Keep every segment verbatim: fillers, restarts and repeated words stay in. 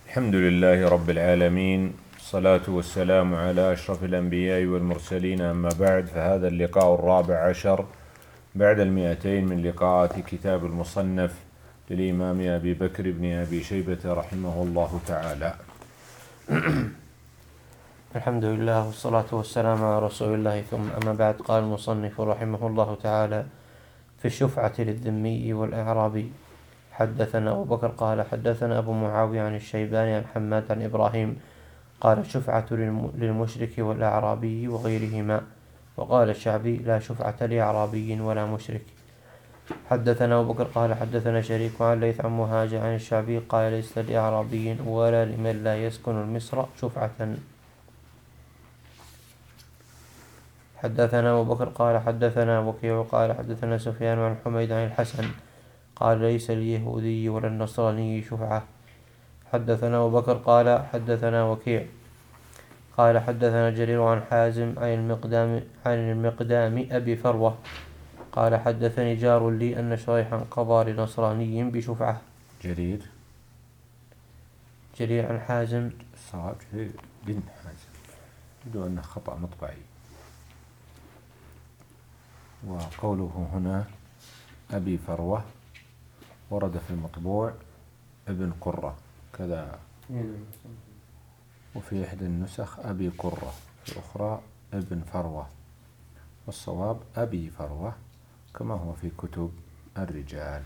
الحمد لله رب العالمين، الصلاة والسلام على أشرف الأنبياء والمرسلين، أما بعد، فهذا اللقاء الرابع عشر بعد المئتين من لقاءات كتاب المصنف للإمام أبي بكر بن أبي شيبة رحمه الله تعالى. الحمد لله والصلاة والسلام على رسول الله، ثم أما بعد. قال المصنف رحمه الله تعالى: في الشفعة للذمي والأعرابي. حدثنا أبو بكر قال حدثنا أبو معاوية عن الشيباني عن حماد عن إبراهيم قال: الشفعة للمشرك والأعرابي وغيرهما. وقال الشعبي: لا شفعة لأعرابي ولا مشرك. حدثنا أبو بكر قال حدثنا شريك عن ليث عن مهاجر عن الشعبي قال: ليس لأعرابي ولا لمن لا يسكن المصر شفعة. حدثنا أبو بكر قال حدثنا وكيع قال حدثنا سفيان عن حميد عن الحسن قال: ليس لليهودي ولا النصراني شفعة. حدثنا أبو بكر قال حدثنا وكيع قال حدثنا جرير عن حازم عن المقدام عن المقدام أبي فروة قال: حدثني جار لي أن شريحا قضى لنصراني بشفعة. جرير جرير عن حازم صعب جرير بن حازم، يبدو أنه خطأ مطبعي، وقوله هنا أبي فروة ورد في المطبوع ابن قرة كذا، وفي إحدى النسخ أبي قرة، في الأخرى ابن فروة، والصواب أبي فروة كما هو في كتب الرجال.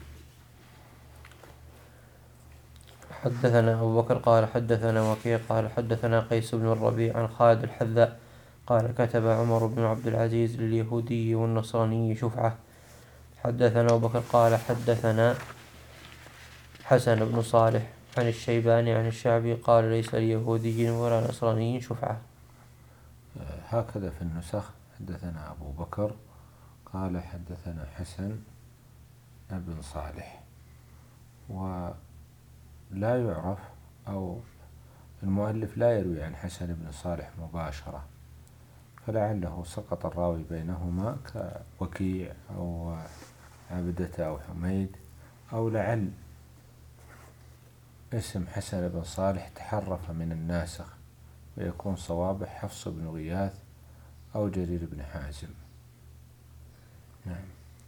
حدثنا أبو بكر قال حدثنا وكيع قال حدثنا قيس بن الربيع عن خالد الحذاء قال: كتب عمر بن عبد العزيز لليهودي والنصراني شفعة. حدثنا أبو بكر قال حدثنا حسن بن صالح عن الشيباني عن الشعبي قال: ليس ليهودي ولا نصراني شفعة. هكذا في النسخ: حدثنا أبو بكر قال حدثنا حسن بن صالح، ولا يعرف أو المؤلف لا يروي عن حسن بن صالح مباشرة، فلعله سقط الراوي بينهما كوكيع أو عبدة أو حميد، أو لعل اسم حسن بن صالح تحرف من الناسخ ويكون صوابه حفص بن غياث أو جرير بن حازم. نعم.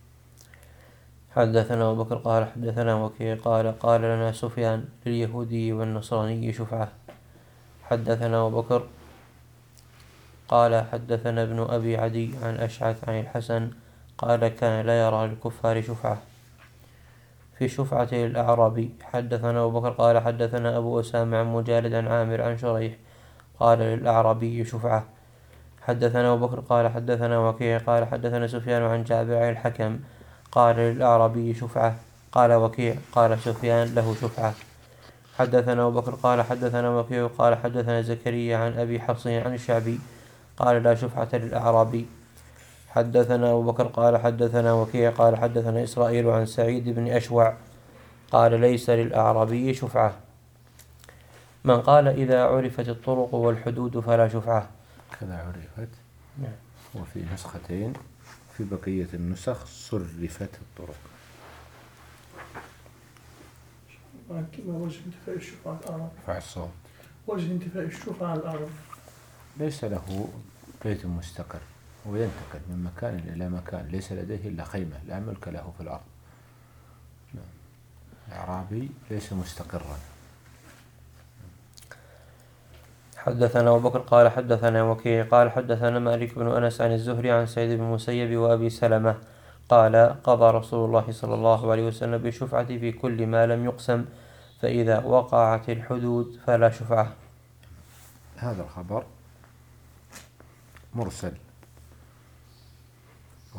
حدثنا أبو بكر قال حدثنا وكيع قال قال لنا سفيان: لليهودي والنصراني شفعة. حدثنا أبو بكر قال حدثنا ابن أبي عدي عن أشعث عن الحسن قال: كان لا يرى للكفار شفعة. في شفعة للأعرابي. حدثنا أبو بكر قال حدثنا أبو أسامة عن مجالد عن عامر عن شريح قال: للأعرابي شفعة. حدثنا أبو بكر قال حدثنا وكيع قال حدثنا سفيان عن جابر عن الحكم قال: للأعرابي شفعة. قال وكيع قال سفيان: له شفعة. حدثنا أبو بكر قال حدثنا وكيع قال حدثنا زكريا عن أبي حفص عن الشعبي قال: لا شفعة للأعرابي. حدثنا أبو بكر قال حدثنا وكيع قال حدثنا إسرائيل عن سعيد بن أشوع قال: ليس للأعرابي شفعة. من قال: إذا عرفت الطرق والحدود فلا شفعة. كذا عرفت. نعم. وفي نسختين في بقية النسخ صرفت الطرق. ما وجه انتفاء الشفعة الأعراب؟ رفع الصوت. وجه انتفاء الشفعة الأعراب ليس له بيت مستقر وينتقل من مكان إلى مكان، ليس لديه إلا خيمة لا ملك له في الأرض. الأعرابي ليس مستقرا. حدثنا أبو بكر قال حدثنا وكيع قال حدثنا مالك بن أنس عن الزهري عن سعيد بن المسيب وأبي سلمة قال: قضى رسول الله صلى الله عليه وسلم بالشفعة في كل ما لم يقسم، فإذا وقعت الحدود فلا شفعة. هذا الخبر مرسل، و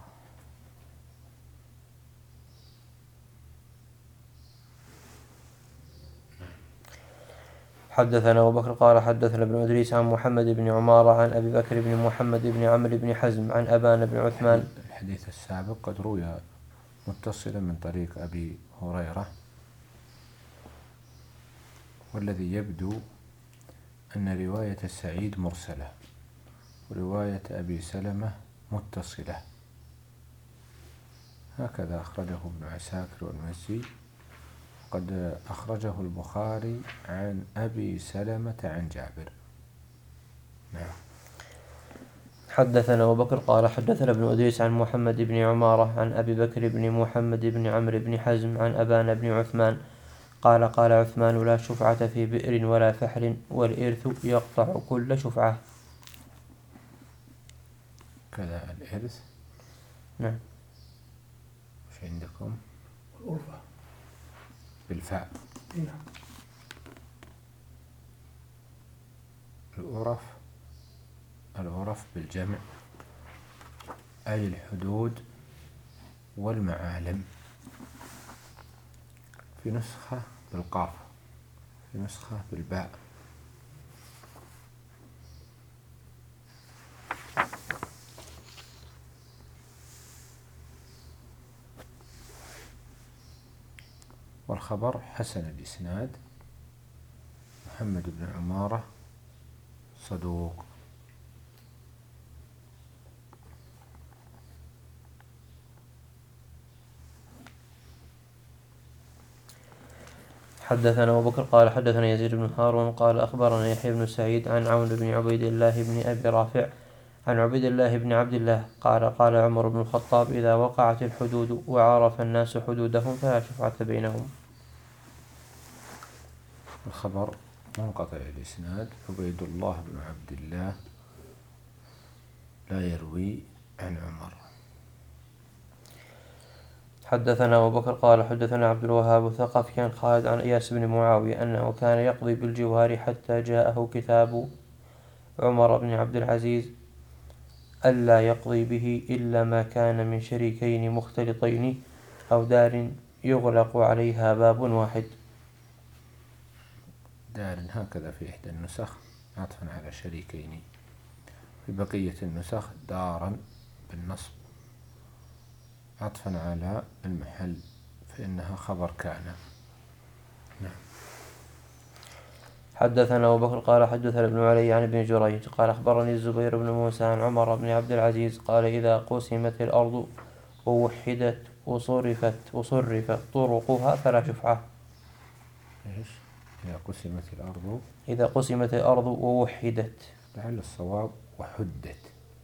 حدثنا أبو بكر قال حدثنا ابن إدريس عن محمد بن عمارة عن أبي بكر بن محمد بن عمرو بن حزم عن أبان بن عثمان. الحديث السابق قد روي متصلا من طريق أبي هريرة، والذي يبدو أن رواية السعيد مرسلة ورواية أبي سلمة متصلة، هكذا أخرجه ابن عساكر والمزي وقد أخرجه البخاري عن أبي سلمة عن جابر. نعم. حدثنا أبو بكر قال حدثنا ابن أدريس عن محمد بن عمارة عن أبي بكر بن محمد بن عمرو بن حزم عن أبان بن عثمان قال قال عثمان لا شفعة في بئر ولا فحل والإرث يقطع كل شفعة. كذا الإرث. نعم. وش عندكم؟ الأرفة بالفاء. نعم. الأرف الأرف بالجمع أي الحدود والمعالم. في نسخة بالقاف، في نسخة بالباء. والخبر حسن الإسناد، محمد بن عمارة صدوق. حدثنا أبو بكر قال حدثنا يزيد بن هارون قال أخبرنا يحيى بن سعيد عن عون بن عبيد الله بن أبي رافع عن عبيد الله بن عبد الله قال قال عمر بن الخطاب إذا وقعت الحدود وعرف الناس حدودهم فلا شفعة بينهم. الخبر منقطع الإسناد، عبيد الله بن عبد الله لا يروي عن عمر. حدثنا أبو بكر قال حدثنا عبد الوهاب الثقفي عن خالد عن إياس بن معاوية أنه كان يقضي بالجوار حتى جاءه كتاب عمر بن عبد العزيز ألا يقضي به إلا ما كان من شريكين مختلطين أو دار يغلق عليها باب واحد. دار هكذا في إحدى النسخ عطفا على شريكين، في بقية النسخ دارا بالنصب عطفا على المحل فإنها خبر كان. نعم. حدثنا أبو بكر قال حدثنا ابن علي عن ابن جريج قال أخبرني الزبير بن موسى عن عمر بن عبد العزيز قال إذا قسمت الأرض ووحدت وصرفت وصرفت طرقها فلا شفعة. إيش؟ إذا قسمت الأرض إذا قسمت الأرض ووحدت. لعل الصواب وحدت.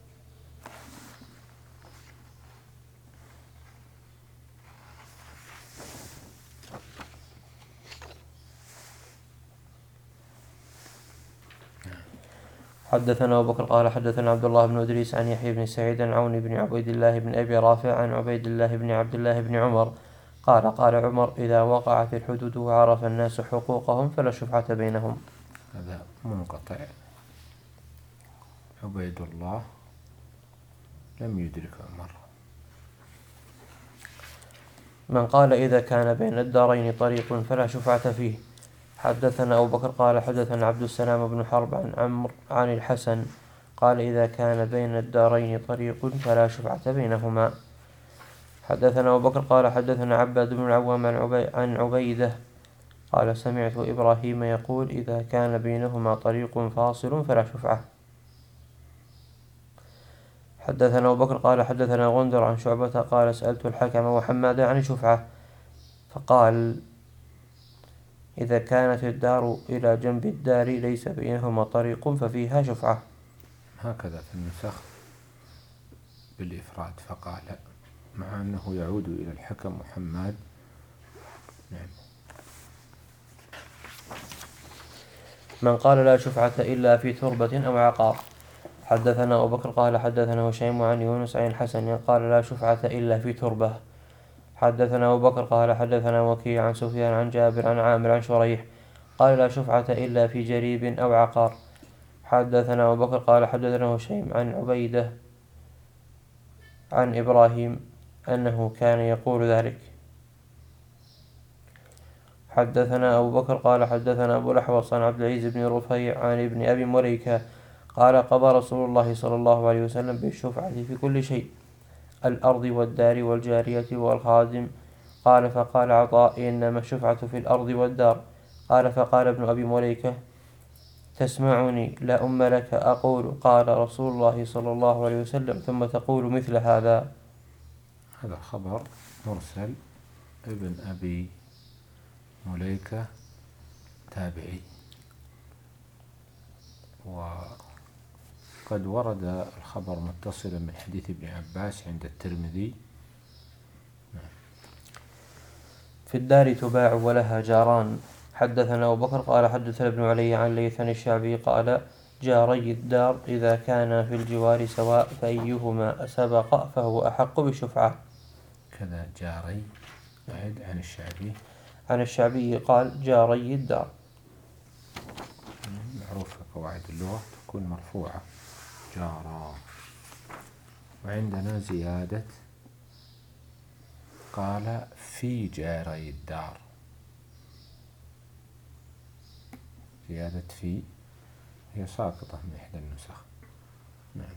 حدثنا أبو بكر قال حدثنا عبد الله بن إدريس عن يحيى بن سعيد عن عون بن عبيد الله بن أبي رافع عن عبيد الله بن عبد الله بن عمر قال قال عمر إذا وقعت الحدود وعرف الناس حقوقهم فلا شفعة بينهم. هذا منقطع، عبيد الله لم يدرك عمر. من قال إذا كان بين الدارين طريق فلا شفعة فيه. حدثنا أبو بكر قال حدثنا عبد السلام بن حرب عن عمرو عن الحسن قال إذا كان بين الدارين طريق فلا شفعة بينهما. حدثنا أبو بكر قال حدثنا عباد بن العوام عن, عبي عن عبيدة قال سمعت إبراهيم يقول إذا كان بينهما طريق فاصل فلا شفعة. حدثنا أبو بكر قال حدثنا غندر عن شعبة قال سألت الحكم وحماد عن الشفعة فقال إذا كانت الدار إلى جنب الدار ليس بينهما طريق ففيها شفعة. هكذا في النسخ بالإفراد فقال، مع أنه يعود إلى الحكم وحماد. نعم. من قال لا شفعة إلا في تربة أو عقار. حدثنا أبو بكر قال حدثنا هشيم عن يونس عن الحسن قال لا شفعة إلا في تربة. حدثنا أبو بكر قال حدثنا وكيع عن سفيان عن جابر عن عامر عن شريح قال لا شفعة إلا في جريب أو عقار. حدثنا أبو بكر قال حدثنا هشيم عن عبيدة عن إبراهيم أنه كان يقول ذلك. حدثنا أبو بكر قال حدثنا أبو الأحوص عن عبد العزيز بن رفيع عن ابن أبي مليكة قال قضى رسول الله صلى الله عليه وسلم بالشفعة في كل شيء الأرض والدار والجارية والخادم. قال فقال عطاء إنما الشفعة في الأرض والدار. قال فقال ابن أبي مليكة تسمعني لا أم لك أقول قال رسول الله صلى الله عليه وسلم ثم تقول مثل هذا. هذا خبر مرسل ابن أبي مليكة تابعي، وقد ورد الخبر متصلا من حديث ابن عباس عند الترمذي. في الدار تباع ولها جاران. حدثنا أبو بكر قال حدثنا ابن علي عن ليث الشعبي قال جاري الدار إذا كان في الجوار سواء فأيهما سبق فهو أحق بالشفعة. كذا جاري بعد عن الشعبي عن الشعبي قال جاري الدار. معروف في قواعد اللغة تكون مرفوعة جارا. وعندنا زيادة قال في جاري الدار، زيادة في هي ساقطة من إحدى النسخ. نعم.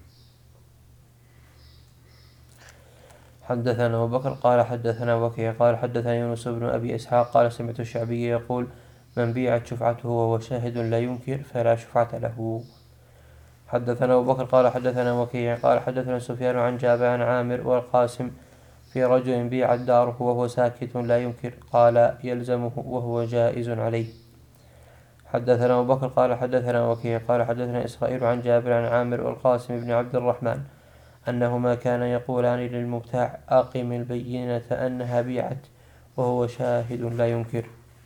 حدثنا أبو بكر قال حدثنا وكيع قال حدثنا يونس بن أبي إسحاق قال سمعت الشعبي يقول من بيعت شفعته وهو شاهد لا ينكر فلا شفعة له. حدثنا أبو بكر قال حدثنا وكيع قال حدثنا سفيان عن جابر عن عامر والقاسم في رجل بيعت داره وهو ساكت لا ينكر قال يلزمه وهو جائز عليه. حدثنا أبو بكر قال حدثنا وكيع قال حدثنا إسرائيل عن جابر عن عامر والقاسم بن عبد الرحمن أنهما كان يقولان للمبتاع أقم البينة أنها بيعت وهو شاهد لا ينكر.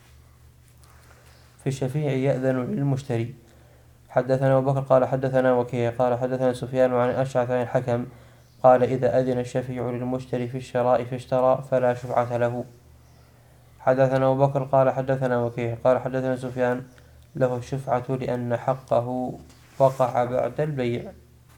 في الشفيع يأذن للمشتري. حدثنا أبو بكر قال حدثنا وكيع قال حدثنا سفيان عن أشعث عن الحكم قال إذا أذن الشفيع للمشتري في الشراء فاشترى فلا شفعة له. حدثنا أبو بكر قال حدثنا وكيع قال حدثنا سفيان له الشفعة لأن حقه وقع بعد البيع.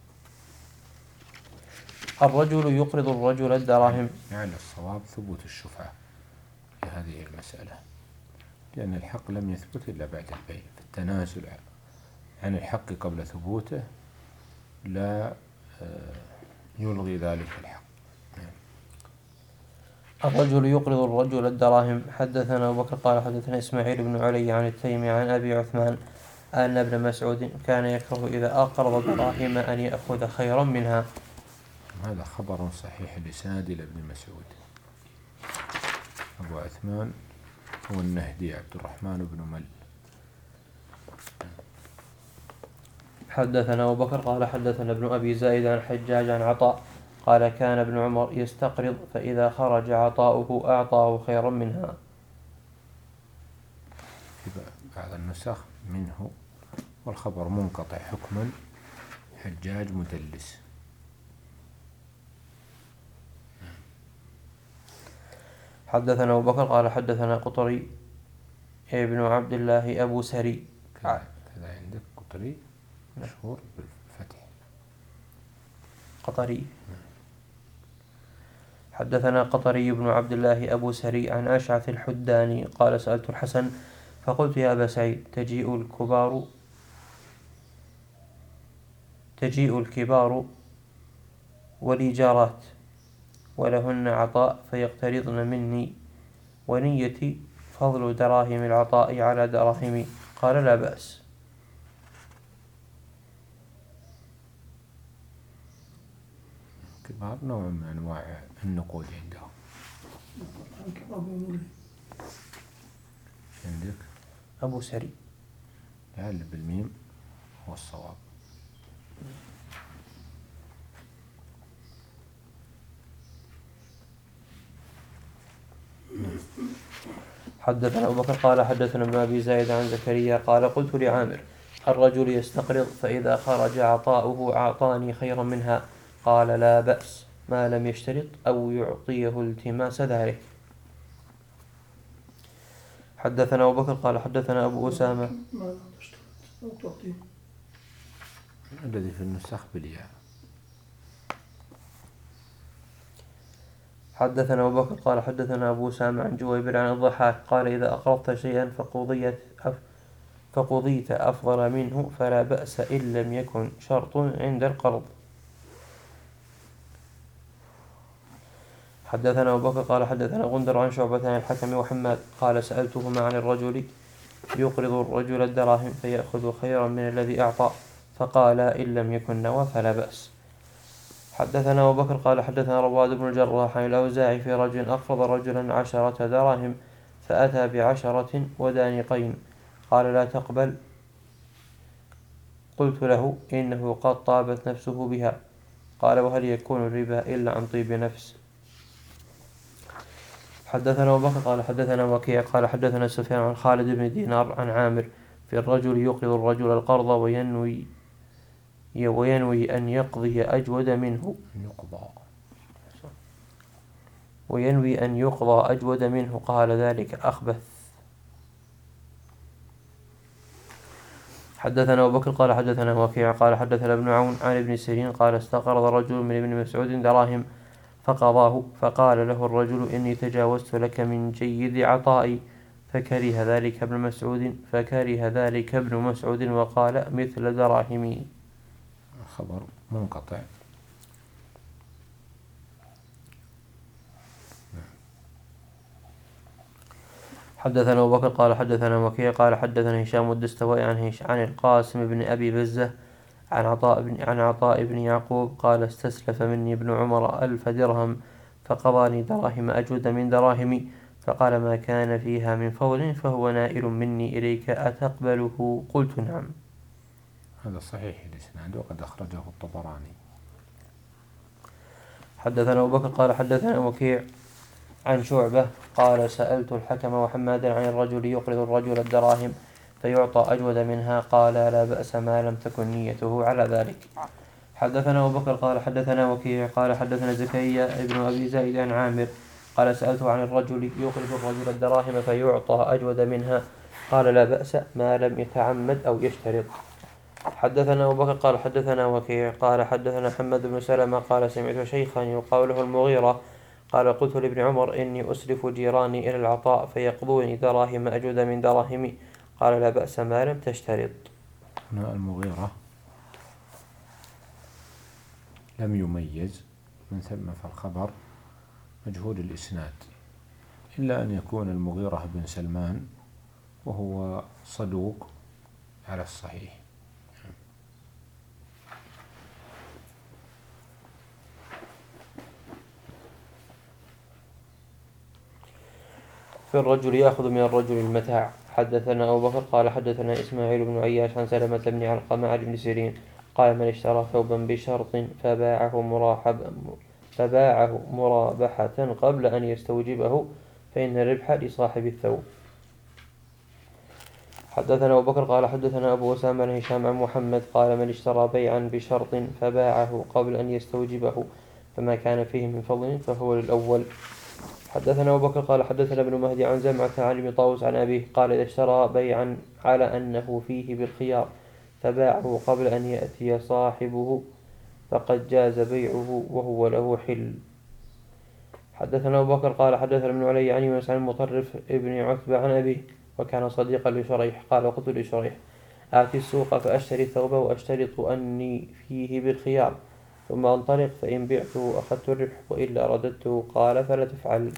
الرجل يقرض الرجل الدراهم. يعني الصواب ثبوت الشفعة في هذه المسألة، لأن الحق لم يثبت إلا بعد البيع، فالتنازل عن الحق قبل ثبوته لا يلغي ذلك الحق. الرجل يقرض الرجل الدراهم. حدثنا أبو بكر قال حدثنا إسماعيل بن علي عن التيمي عن أبي عثمان أن ابن مسعود كان يكره إذا أقرض دراهم أن يأخذ خيرا منها. هذا خبر صحيح الإسناد إلى ابن مسعود. أبو عثمان هو النهدي عبد الرحمن بن مل. حدثنا أبو بكر قال حدثنا ابن أبي زائد عن حجاج عن عطاء قال كان ابن عمر يستقرض فإذا خرج عطاؤه أعطاه خيرا منها. في بعض النسخ منه والخبر منقطع حكما حجاج مدلس. حدثنا أبو بكر قال حدثنا قطري ابن عبد الله أبو سري. كذا عندك قطري مشهور بالفتح قطري. حدثنا قطري بن عبد الله أبو سري عن أشعث الحداني قال سألت الحسن فقلت يا أبا سعيد تجيء الكبار تجيء الكبار ولي جارات ولهن عطاء فيقترضن مني ونيتي فضل دراهم العطاء على دراهمي قال لا بأس. كبار نوع من أنواع النقود عندهم. عندك أبو سري لعل بالميم هو الصواب. حدثنا أبو بكر قال حدثنا ابن أبي زايد عن زكريا قال قلت لعامر الرجل يستقرض فإذا خرج عطاؤه أعطاني خيرا منها قال لا بأس ما لم يشترط أو يعطيه التماس ذلك. حدثنا أبو بكر قال حدثنا أبو أسامة الذي في النسخ بالياء. حدثنا أبو بكر قال حدثنا أبو أسامة عن جويبر عن الضحاك قال إذا أقرضت شيئا فقضيت فقضيت أفضل منه فلا بأس إن لم يكن شرط عند القرض. حدثنا أبو بكر قال حدثنا غندر عن شعبة عن الحكم وحماد قال سألتهما عن الرجل يقرض الرجل الدراهم فيأخذ خيرا من الذي أعطى فقال إن لم يكن نوى فلا بأس. حدثنا أبو بكر قال حدثنا رواد بن الجراح عن الأوزاعي في رجل أقرض رجلا عشرة دراهم فأتى بعشرة ودانقين قال لا تقبل. قلت له إنه قد طابت نفسه بها. قال وهل يكون الربا إلا عن طيب نفس؟ حدثنا أبو بكر قال حدثنا وكيع قال حدثنا سفيان عن خالد بن دينار عن عامر في الرجل يقرض الرجل القرض وينوي وينوي أن يقضي أجود منه يقضى وينوي أن يقضى أجود منه قال ذلك أخبث. حدثنا أبو بكر قال حدثنا وكيع قال حدثنا ابن عون عن ابن سيرين قال استقرض رجل من ابن مسعود دراهم فقضاه فقال له الرجل إني تجاوزت لك من جيد عطائي فكره ذلك ابن مسعود فكره ذلك ابن مسعود وقال مثل دراهمي. خبر منقطع. حدثنا أبو بكر قال حدثنا وكيع قال حدثنا هشام الدستوائي عن عن القاسم بن أبي بزة عن عطاء بن عن عطاء بن يعقوب قال استسلف مني ابن عمر ألف درهم فقضاني دراهم أجود من دراهمي فقال ما كان فيها من فضل فهو نائل مني إليك أتقبله؟ قلت نعم. هذا صحيح الإسناد وقد أخرجه الطبراني. حدثنا أبو بكر قال حدثنا وكيع عن شعبة قال سألت الحكم وحمادا عن الرجل يقرض الرجل الدراهم فيعطى أجود منها قال لا بأس ما لم تكن نيته على ذلك. حدثنا أبو بكر قال حدثنا وكيع قال حدثنا زكريا ابن أبي زايد عن عامر قال سألته عن الرجل يقرض الرجل الدراهم فيعطى أجود منها قال لا بأس ما لم يتعمد أو يشترط. حدثنا أبو بكر قال حدثنا وكيع قال حدثنا محمد بن سلمة قال سمعت شيخا يقال له المغيرة قال قلت لابن عمر إني أسلف جيراني إلى العطاء فيقضوني دراهم أجود من دراهمي قال لا بأس ما لم تشترط. هنا المغيرة لم يميز من ثم فالخبر مجهول الإسناد إلا أن يكون المغيرة بن سلمان وهو صدوق على الصحيح. في الرجل يأخذ من الرجل المتاع. حدثنا أبو بكر قال حدثنا إسماعيل بن عياش عن سلمة بن علقمة عن ابن سيرين قال من اشترى ثوبا بشرط فباعه مرحب فباعه مرابحة قبل أن يستوجبه فإن الربح لصاحب الثوب. حدثنا أبو بكر قال حدثنا أبو أسامة عن هشام عن محمد قال من اشترى بيعا بشرط فباعه قبل أن يستوجبه فما كان فيه من فضل فهو للأول. حدثنا أبو بكر قال حدثنا ابن مهدي عن زمعة عن ابن طاووس عن أبيه قال إذا اشترى بيعا على أنه فيه بالخيار فباعه قبل أن يأتي صاحبه فقد جاز بيعه وهو له حل. حدثنا أبو بكر قال حدثنا ابن علي عن يونس عن المطرف ابن عتبة عن أبيه وكان صديقا لشريح قال قلت لشريح آتي السوق فأشتري الثوب وأشترط أني فيه بالخيار ثم أنطلق فإن بعته أخذت الربح وإلا رددته قال فلا تفعل.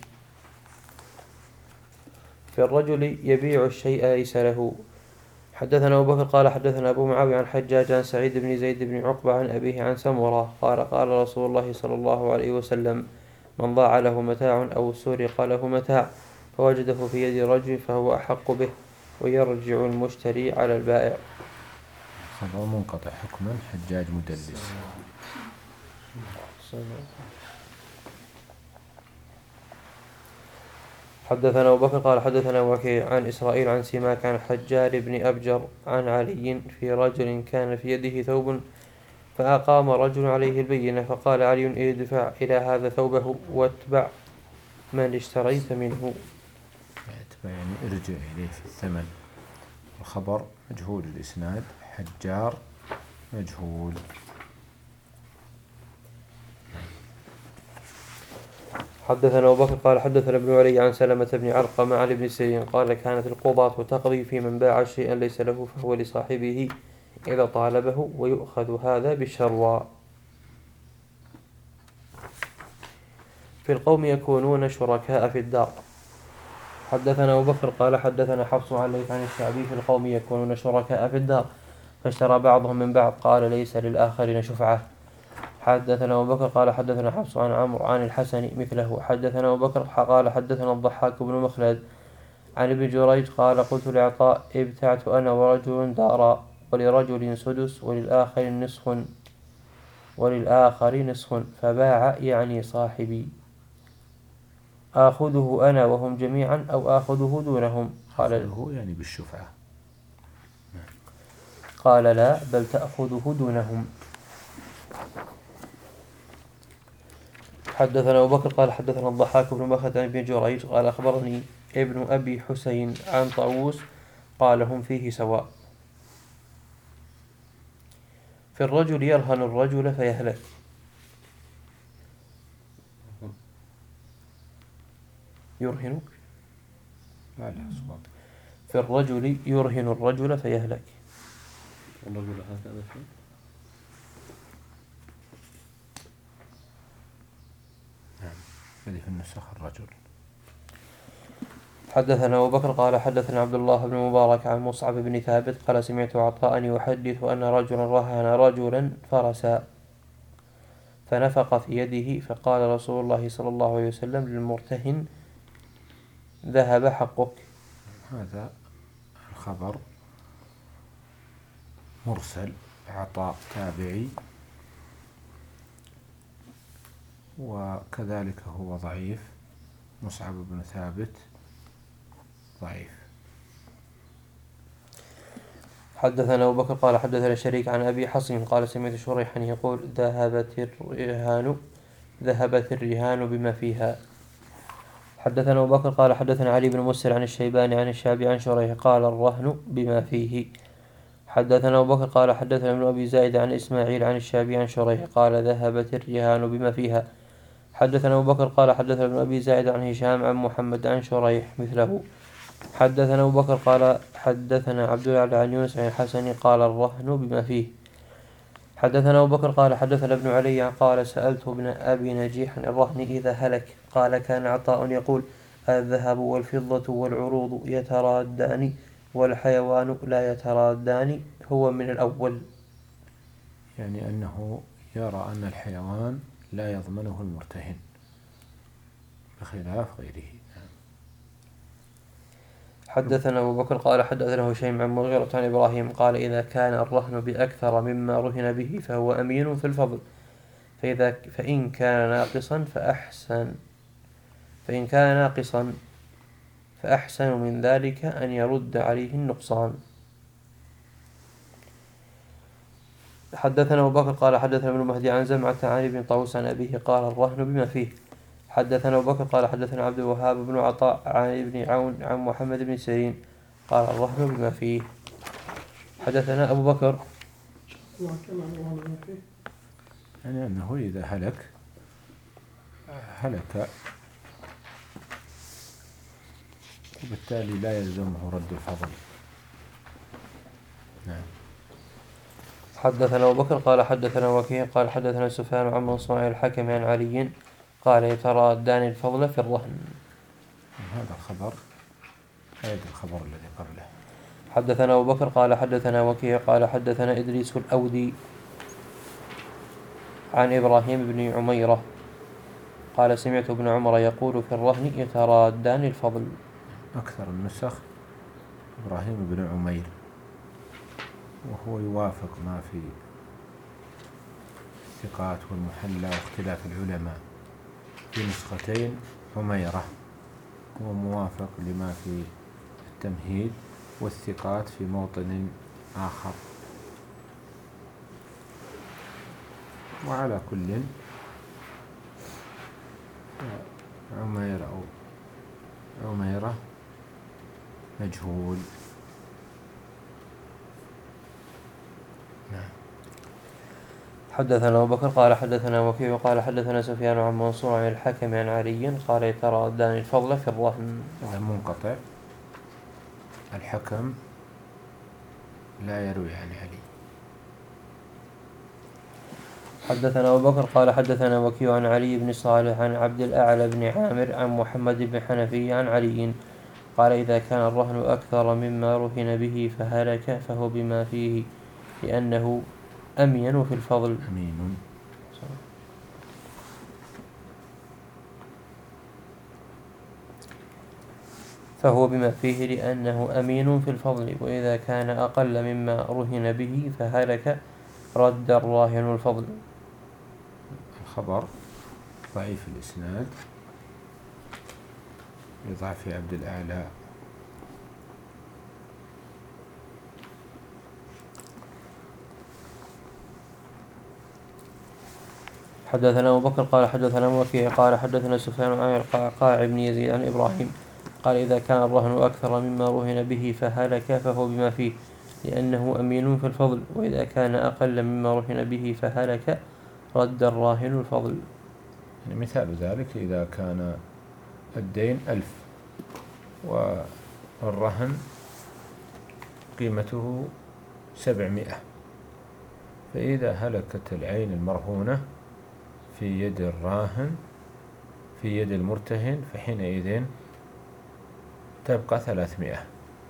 في الرجل يبيع الشيء ليس له. حدثنا أبو بكر قال حدثنا أبو معاوية عن حجاج عن سعيد بن زيد بن عقبة عن أبيه عن سمرة قال قال رسول الله صلى الله عليه وسلم من ضاع له متاع أو سرق له متاع فوجده في يد رجل فهو أحق به ويرجع المشتري على البائع. خبر منقطع حكما حجاج مدلس. حدثنا أبو بكر قال حدثنا وكيع عن إسرائيل عن سماك عن حجار بن أبجر عن علي في رجل كان في يده ثوب فأقام رجل عليه البينة فقال علي ادفع إلى هذا ثوبه واتبع من اشتريت منه. اتبع يعني ارجع إليه في الثمن. الخبر مجهول الإسناد حجار مجهول. حدثنا أبو بكر قال حدثنا ابن علي عن سلمة بن علقمة عن ابن سيرين قال كانت القضاة تقضي في من باع شيئا ليس له فهو لصاحبه إذا طالبه ويؤخذ هذا بالشروى. في القوم يكونون شركاء في الدار. حدثنا أبو بكر قال حدثنا حفص عن ليث عن الشعبي في القوم يكونون شركاء في الدار فاشترى بعضهم من بعض قال ليس للآخرين شفعة. حدثنا أبو بكر قال حدثنا حفص عن عمرو عن الحسن مثله. حدثنا أبو بكر قال حدثنا الضحاك بن مخلد عن ابن جريج قال قلت لعطاء ابتعت أنا ورجل دارا ولرجل سدس وللآخر نصف وللآخر نصف فباع يعني صاحبي آخذه أنا وهم جميعا أو آخذه دونهم قال أخذه يعني بالشفعة. قال لا بل تأخذه دونهم. حدثنا أبو بكر قال حدثنا الضحاك بن مخلد عن ابن جريج قال أخبرني ابن أبي حسين عن طاووس قال هم فيه سواء. في الرجل يرهن الرجل فيهلك. يرهن لا لا صواب. في الرجل يرهن الرجل فيهلك. الرجل هكذا شيء. نعم الذي في النسخ الرجل. حدثنا أبو بكر قال حدثنا عبد الله بن مبارك عن مصعب بن ثابت قال سمعت عطاء يحدث أن رجلا رهن رجلا فرسا فنفق في يده فقال رسول الله صلى الله عليه وسلم للمرتهن ذهب حقك. هذا الخبر مرسل عطاء تابعي وكذلك هو ضعيف. مصعب بن ثابت ضعيف. حدثنا أبو بكر قال حدثنا شريك عن أبي حصين قال سمعت شريحا يقول ذهبت الرهان ذهبت الرهان بما فيها. حدثنا أبو بكر قال حدثنا علي بن مسر عن الشيباني عن الشعبي عن شريح قال الرهن بما فيه. حدثنا أبو بكر قال حدثنا ابن أبي زايد عن إسماعيل عن الشعبي عن شريح قال ذهبت الرهان بما فيها. حدثنا أبو بكر قال حدثنا ابن أبي زايد عن هشام عن محمد عن شريح مثله. حدثنا أبو بكر قال حدثنا عبد الله عن يونس عن الحسن قال الرهن بما فيه. حدثنا أبو بكر قال حدثنا ابن علي قال سألت ابن أبي نجيح عن الرهن إذا هلك قال كان عطاء يقول الذهب والفضة والعروض يترادان والحيوان لا يترادان هو من الأول. يعني أنه يرى أن الحيوان لا يضمنه المرتهن بخلاف غيره. حدثنا أبو بكر قال حدثنا هشيم عن مغيرة عن إبراهيم قال إذا كان الرهن بأكثر مما رهن به فهو أمين في الفضل فإذا فإن كان ناقصا فأحسن فإن كان ناقصا فأحسن من ذلك أن يرد عليه النقصان. حدثنا أبو بكر قال حدثنا ابن مهدي عن زمعة عن ابن طاووس عن أبيه قال الرهن بما فيه. حدثنا أبو بكر قال حدثنا عبد الوهاب بن عطاء عن ابن عون عن محمد بن سيرين قال الرهن بما فيه. حدثنا أبو بكر يعني أنه إذا هلك هلك وبالتالي لا يلزمه رد الفضل. نعم. حدثنا أبو بكر قال حدثنا وكيع قال حدثنا سفيان عن منصور عن الحكم عن علي قال يترادان الفضل في الرهن. هذا الخبر هذا الخبر الذي قبله. حدثنا أبو بكر قال حدثنا وكيع قال حدثنا إدريس الأودي عن إبراهيم بن عميرة قال سمعت ابن عمر يقول في الرهن يترادان الفضل. أكثر النسخ إبراهيم بن عمير وهو يوافق ما في الثقات والمحلى واختلاف العلماء في نسختين عميرة، هو موافق لما في التمهيد والثقات في موطن آخر. وعلى كل عمير أو عميرة مجهول. نعم. حدثنا أبو بكر قال حدثنا وكيع قال حدثنا سفيان عن منصور عن الحكم عن علي قال يترادان الفضل في الرهن. هذا منقطع. الحكم لا يروي عن علي. حدثنا أبو بكر قال حدثنا وكيع عن علي بن صالح عن عبد الأعلى بن عامر عن محمد بن حنفي عن علي قال إذا كان الرهن أكثر مما رهن به فهلك فهو بما فيه لأنه أمين في الفضل. أمين. فهو بما فيه لأنه أمين في الفضل، وإذا كان أقل مما رهن به فهلك رد الراهن الفضل. الخبر ضعيف الإسناد لضعف عبد الأعلى. حدثنا أبو بكر قال حدثنا وكيع قال حدثنا سفيان عن القعقاع بن يزيد عن إبراهيم قال إذا كان الرهن أكثر مما رهن به فهلك فهو بما فيه لأنه أمين في الفضل، وإذا كان أقل مما رهن به فهلك رد الراهن الفضل. يعني مثال ذلك إذا كان الدين ألف والرهن قيمته سبعمائة، فإذا هلكت العين المرهونة في يد الراهن في يد المرتهن فحينئذ تبقى ثلاثمائة،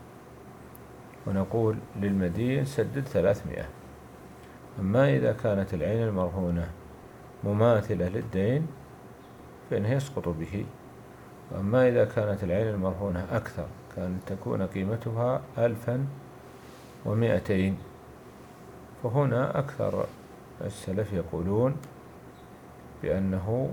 ونقول للمدين سدد ثلاثمائة. أما إذا كانت العين المرهونة مماثلة للدين فإنه يسقط به. وأما إذا كانت العين المرهونة أكثر كان تكون قيمتها ألفا ومائتين، فهنا أكثر السلف يقولون بأنه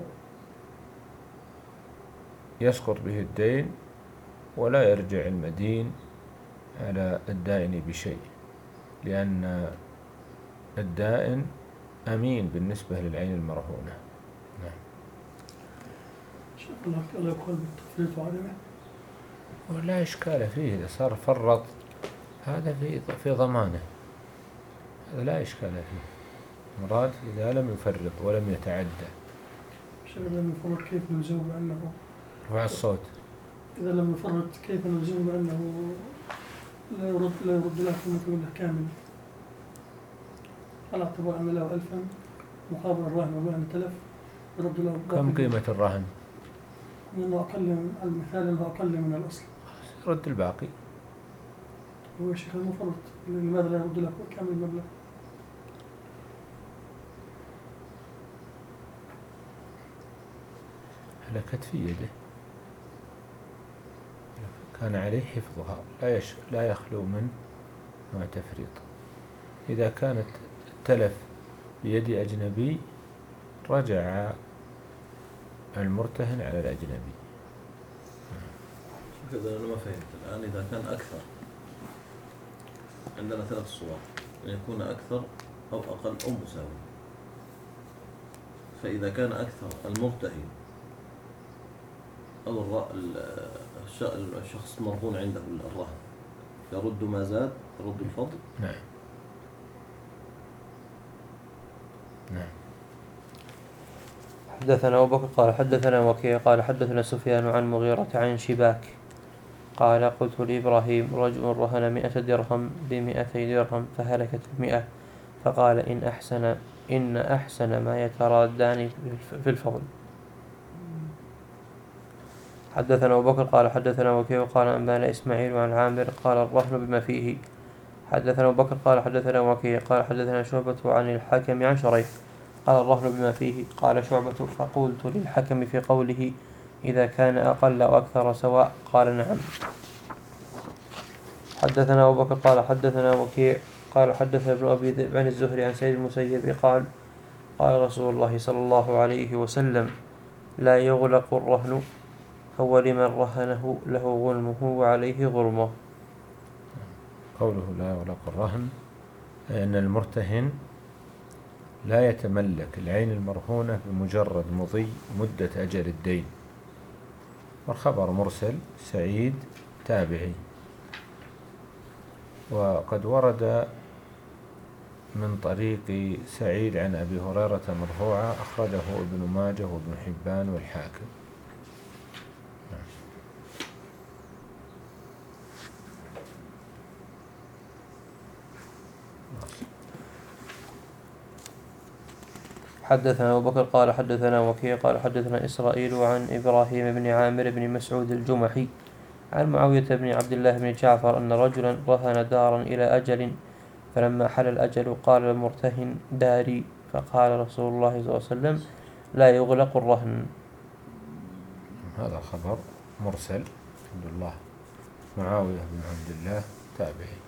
يسقط به الدين ولا يرجع المدين على الدائن بشيء، لأن الدائن أمين بالنسبة للعين المرهونة. نعم. شيخ الله يقول بالتفريط وعدمه ولا إشكال فيه إذا صار فرط هذا في في ضمانه، هذا لا إشكال فيه. مراد إذا لم يفرط ولم يتعدى. شيخ لم يفرط كيف نلزمه بأنه رفع الصوت. إذا لم يفرط كيف نلزمه بأنه لا يرد لا يرد له قيمته كاملة، على اعتبار أن له ألفا مقابل الرهن ومائة تلف يرد له كم قيمة الرهن؟ لأنه أقل من المثال أنه أقل من الأصل، رد الباقي. هو شيخ المفرط لماذا لا يرد له كامل المبلغ؟ هلكت في يده، كان عليه حفظها، لا يش... لا يخلو من نوع تفريط. إذا كانت التلف بيد أجنبي رجع المرتهن على الأجنبي. كذا أنا ما فهمت الآن. إذا كان أكثر، عندنا ثلاث صور، أن يكون أكثر أو أقل أو مساوي. فإذا كان أكثر المرتهن أو الشخص مرهون عنده الرهن يرد ما زاد، يرد الفضل. نعم نعم. حدثنا أبو بكر قال حدثنا وكيع قال حدثنا سفيان عن مغيرة عن شباك قال قلت لإبراهيم رجل رهن مئة درهم بمئتي درهم فهلكت المئة، فقال إن أحسن إن أحسن ما يترادان في الفضل. حدثنا أبو بكر قال حدثنا وكيع قال أنبانا إسماعيل عن عامر قال الرهن بما فيه. حدثنا أبو بكر قال حدثنا وكيع قال حدثنا شعبة عن الحكم عن شريح قال الرهن بما فيه. قال شعبة فقلت للحكم في قوله إذا كان أقل أو أكثر سواء قال نعم. حدثنا أبو بكر قال حدثنا وكيع قال حدثنا ابن أبي ذئب عن الزهري عن سيد المسيب قال قال رسول الله صلى الله عليه وسلم لا يغلق الرهن، هو لمن رهنه له غلمه وعليه غرمه. قوله لا يغلق الرهن أي أن المرتهن لا يتملك العين المرهونة بمجرد مضي مدة أجل الدين. والخبر مرسل سعيد تابعي، وقد ورد من طريق سعيد عن أبي هريرة مرفوعة أخرجه ابن ماجه وابن حبان والحاكم. حدثنا أبو بكر قال حدثنا وكيع قال حدثنا إسرائيل عن إبراهيم بن عامر بن مسعود الجمحي عن معاوية بن عبد الله بن جعفر أن رجلا رهن دارا إلى أجل، فلما حل الأجل قال المرتهن داري، فقال رسول الله صلى الله عليه وسلم لا يغلق الرهن. هذا خبر مرسل عبد الله معاوية بن عبد الله تابعي.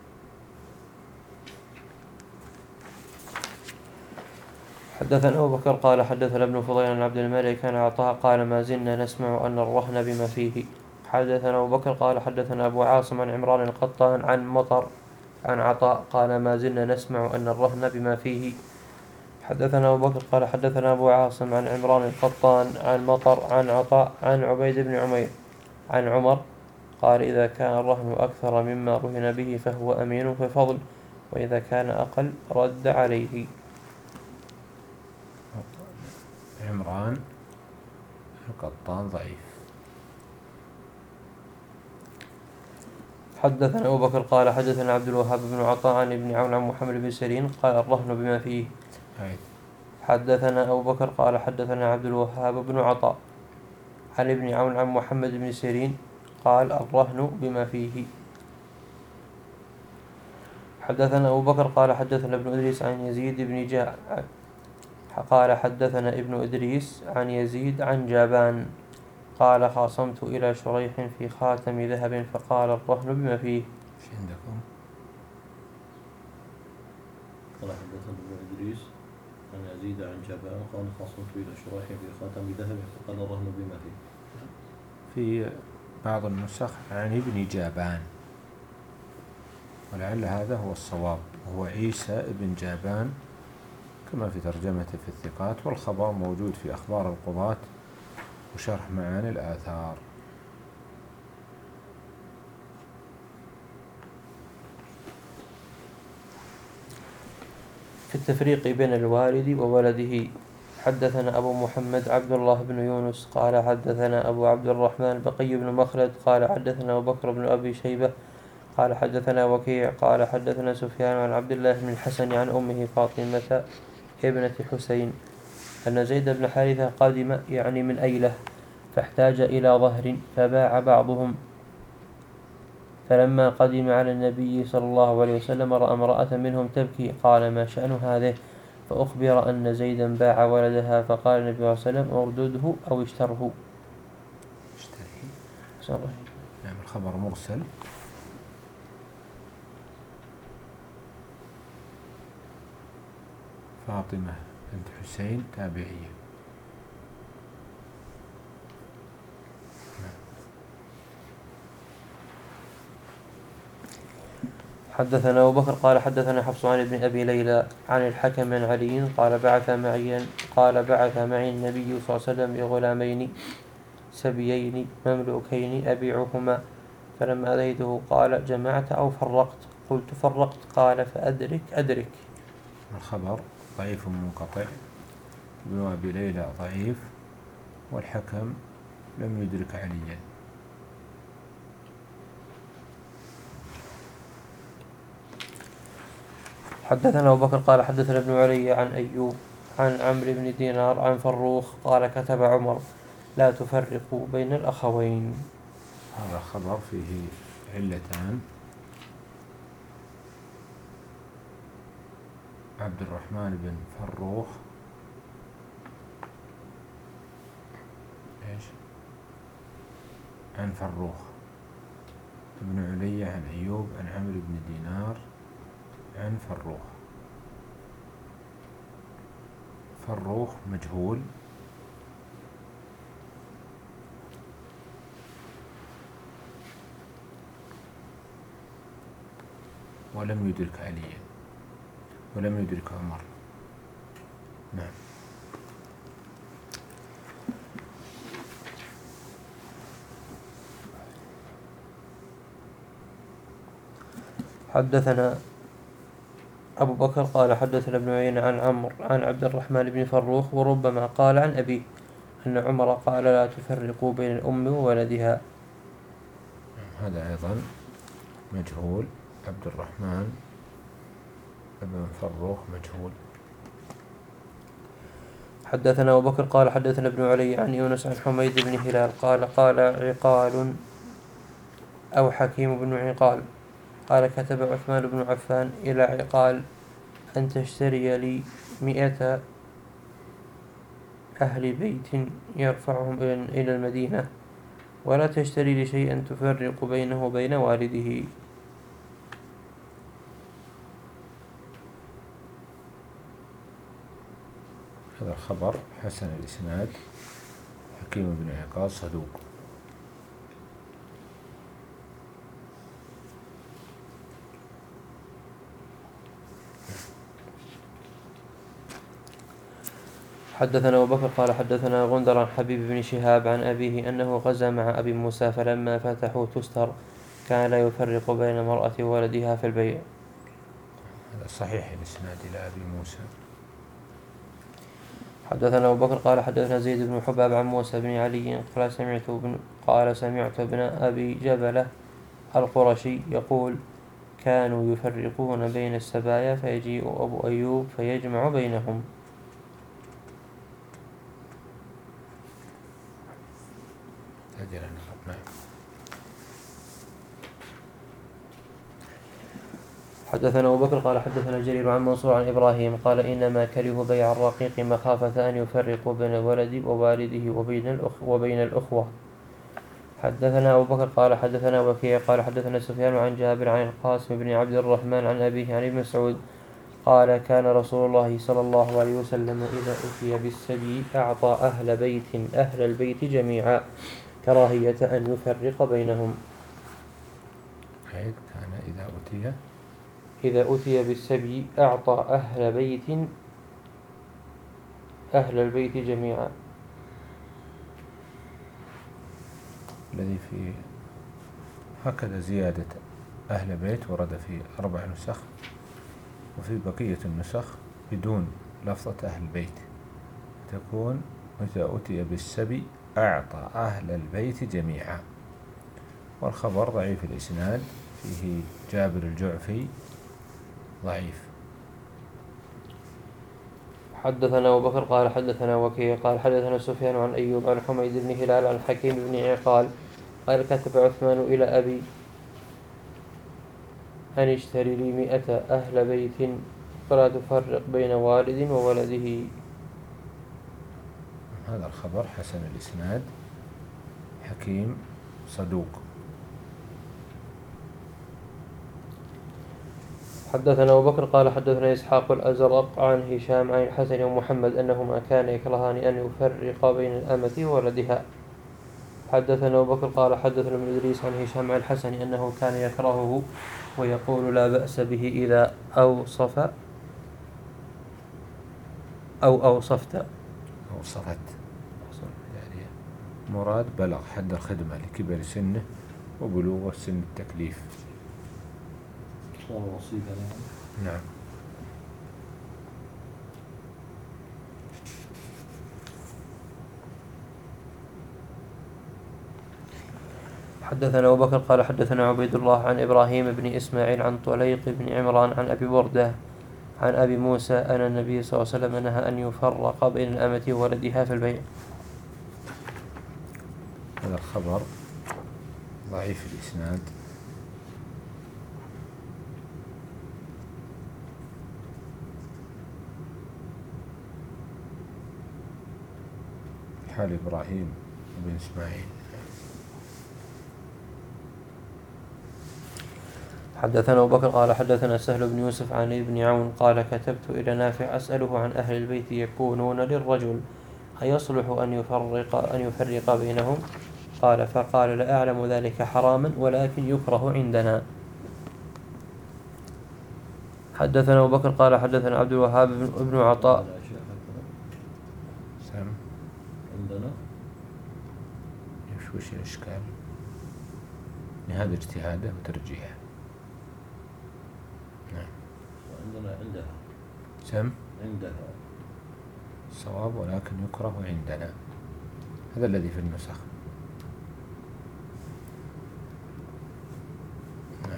حدثنا أبو بكر قال حدثنا ابن فضيل عن عبد الملك عن عطاء قال ما زلنا نسمع أن الرهن بما فيه. حدثنا أبو بكر قال حدثنا أبو عاصم عن عمران القطان عن مطر عن عطاء قال ما زلنا نسمع أن الرهن بما فيه. حدثنا أبو بكر قال حدثنا أبو عاصم عن عمران القطان عن مطر عن عطاء عن عبيد بن عمير عن عمر قال إذا كان الرهن أكثر مما رهن به فهو أمين في فضل، وإذا كان أقل رد عليه. عمران القطان ضعيف. حدثنا أبو بكر قال حدثنا عبد الوهاب بن عطاء عن ابن عون عن محمد بن سيرين قال الرهن بما فيه. هاي. حدثنا أبو بكر قال حدثنا عبد الوهاب بن عطاء عن ابن عون عن محمد بن سيرين قال الرهن بما فيه. حدثنا أبو بكر قال حدثنا ابن إدريس عن يزيد بن جاء قال حدثنا ابن إدريس عن يزيد عن جابان قال خاصمت إلى شريح في خاتم ذهب فقال الرهن بما فيه. ايش عندكم؟ قال حدثنا ابن إدريس عن يزيد عن جابان قال خاصمت إلى شريح في خاتم ذهب فقال الرهن بما فيه. في بعض النسخ عن ابن جابان، ولعل هذا هو الصواب، وهو عيسى ابن جابان كما في ترجمته في الثقات، والخبر موجود في أخبار القضاة وشرح معاني الآثار. في التفريق بين الوالد وولده. حدثنا أبو محمد عبد الله بن يونس قال حدثنا أبو عبد الرحمن بقي بن مخلد قال حدثنا أبو بكر بن أبي شيبة قال حدثنا وكيع قال حدثنا سفيان عن عبد الله بن الحسن عن أمه فاطمة ابنة حسين أن زيد بن حارثة قادم يعني من أيلة فاحتاج إلى ظهر فباع بعضهم، فلما قدم على النبي صلى الله عليه وسلم رأى امرأة منهم تبكي قال ما شأن هذه؟ فأخبر أن زيدا باع ولدها فقال النبي صلى الله عليه وسلم اردده أو اشتره. اشتريه. نعم. الخبر مرسل. فاطمة بنت حسين تابعية. حدثنا أبو بكر قال حدثنا حفص عن ابن أبي ليلى عن الحكم عن علي قال بعث معي قال بعث معي النبي صلى الله عليه وسلم بغلامين سبيين مملوكين أبيعهما، فلما أتيته قال جمعت أو فرقت؟ قلت فرقت. قال فأدرك أدرك. الخبر ضعيف منقطع. ابن أبي ليلى ضعيف، والحكم لم يدرك عليا. حدثنا أبو بكر قال حدثنا ابن علي عن أيوب عن عمرو بن دينار عن فروخ قال كتب عمر لا تفرقوا بين الأخوين. هذا خبر فيه علتان. عبد الرحمن بن فروخ ايش عن فروخ، ابن علي عن أيوب عن عمرو بن دينار عن فروخ. فروخ مجهول، ولم يدرك عليا ولم يدرك عمر. نعم. حدثنا أبو بكر قال حدثنا ابن عيينة عن عمرو عن عبد الرحمن بن فروخ وربما قال عن أبيه أن عمر قال لا تفرقوا بين الأم وولدها. هذا أيضا مجهول. عبد الرحمن بن فروخ مجهول. حدثنا أبو بكر قال حدثنا ابن علي عن يونس عن حميد بن هلال قال قال عقال أو حكيم بن عقال قال كتب عثمان بن عفان إلى عقال أن تشتري لي مئة أهل بيت يرفعهم إلى المدينة ولا تشتري لشيء تفرق بينه وبين والده. هذا الخبر حسن الإسناد، حكيم بن عقاص صدوق. حدثنا أبو بكر قال حدثنا غندر عن حبيب بن شهاب عن أبيه أنه غزا مع أبي موسى فلما فتحوا تستر كان لا يفرق بين المرأة وولدها في البيع. هذا صحيح الإسناد إلى أبي موسى. حدثنا أبو بكر قال حدثنا زيد بن حباب عن موسى بن علي قال سمعت بن قال سمعت ابن أبي جبلة القرشي يقول كانوا يفرقون بين السبايا فيجيء أبو أيوب فيجمع بينهم. حدثنا أبو بكر قال حدثنا جرير عن منصور عن إبراهيم قال إنما كرهوا بيع الرقيق مخافة أن يفرقوا بين الولد ووالده وبين الأخ وبين الأخوة. حدثنا أبو بكر قال حدثنا وكيع قال حدثنا سفيان عن جابر عن القاسم بن عبد الرحمن عن أبيه عن ابن مسعود قال كان رسول الله صلى الله عليه وسلم إذا أتي بالسبي أعطى أهل بيت أهل البيت جميعا كراهية أن يفرق بينهم. كان إذا أتي إذا أتي بالسبي أعطى أهل بيت أهل البيت جميعا. الذي في هكذا زيادة أهل بيت ورد في أربع نسخ، وفي بقية النسخ بدون لفظة أهل البيت تكون إذا أتي بالسبي أعطى أهل البيت جميعا. والخبر ضعيف الإسناد، فيه جابر الجعفي ضعيف. حدثنا أبو بكر قال حدثنا وكيع قال حدثنا سفيان عن أيوب عن حميد بن هلال عن حكيم بن عقال قال كتب عثمان إلى أبي أن اشتري لي مئة أهل بيت فلا تفرق بين والد وولده. هذا الخبر حسن الإسناد، حكيم صدوق. حدثنا أبو بكر قال حدثنا إسحاق الأزرق عن هشام عن الحسن ومحمد أنهما كان يكرهان أن يفرق بين الأمة وولدها. حدثنا أبو بكر قال حدثنا ابن إدريس عن هشام عن الحسن أنه كان يكرهه ويقول لا بأس به إذا أوصف أو أوصفت أوصفت يعني مراد بلغ حد الخدمة لكبر سنه وبلوغ سن التكليف. صار وصيفة. نعم. حدثنا أبو بكر قال حدثنا عبيد الله عن إبراهيم بن إسماعيل عن طليق بن عمران عن أبي بردة عن أبي موسى أن النبي صلى الله عليه وسلم نهى أن يفرق بين الأمة وولدها في البيع. هذا الخبر ضعيف الإسناد، حال إبراهيم بن إسماعيل. حدثنا أبو بكر قال حدثنا سهل بن يوسف عن ابن عون قال كتبت إلى نافع أسأله عن أهل البيت يكونون للرجل أيصلح أن يفرق أن يفرق بينهم؟ قال فقال لا أعلم ذلك حراما ولكن يكره عندنا. حدثنا أبو بكر قال حدثنا عبد الوهاب بن عطاء. سم عندنا وش وش الإشكال؟ هذا اجتهاده وترجيحه. نعم. وعندنا عندها سم عندها صواب ولكن يكره عندنا، هذا الذي في النسخ. نعم.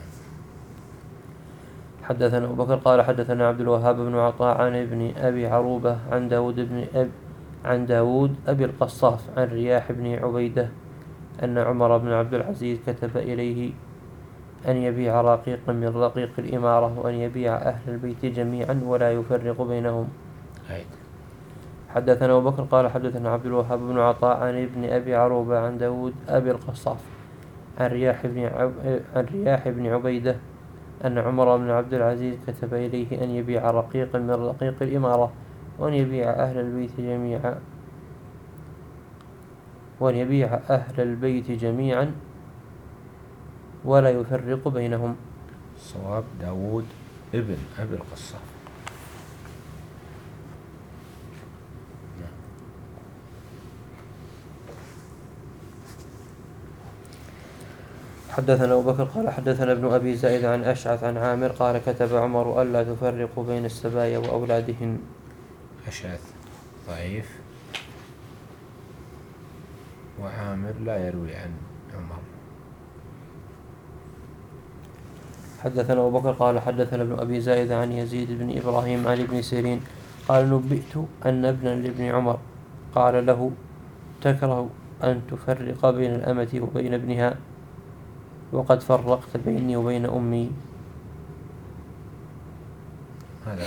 حدثنا أبو بكر قال حدثنا عبد الوهاب بن عطاء عن ابن أبي عروبة عن داود بن أب عن داود أبي القصاف عن رياح بن عبيدة أن عمر بن عبد العزيز كتب إليه أن يبيع رقيقا من رقيق الإمارة وأن يبيع أهل البيت جميعا ولا يفرق بينهم. هيد. حدثنا أبو بكر قال حدثنا عبد الوهاب بن عطاء عن ابن أبي عروبة عن داود أبي القصاف عن رياح بن عب... عن رياح بن عبيدة أن عمر بن عبد العزيز كتب إليه أن يبيع رقيقا من رقيق الإمارة وأن يبيع أهل البيت جميعا وأن يبيع أهل البيت جميعا ولا يفرق بينهم. صواب داود ابن أبي القصاف. حدثنا أبو بكر قال حدثنا ابن أبي زائد عن أشعث عن عامر قال كتب عمر ألا تفرقوا بين السبايا وأولادهن. أشعث ضعيف، وعامر لا يروي عن عمر. حدثنا أبو بكر قال حدثنا ابن أبي زائد عن يزيد بن إبراهيم عن ابن سيرين قال نبئت أن ابنا لابن عمر قال له تكره أن تفرق بين الأمة وبين ابنها وقد فرقت بيني وبين أمي. هذا